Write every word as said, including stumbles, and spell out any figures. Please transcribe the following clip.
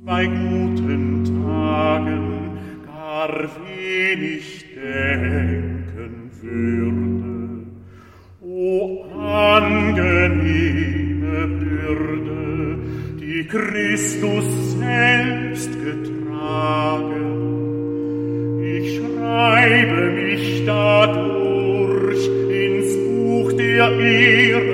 bei guten Tagen gar wenig denken würde. O angenehme Bürde, die Christus selbst getragen. Ich schreibe mich dadurch ins Buch der Ehre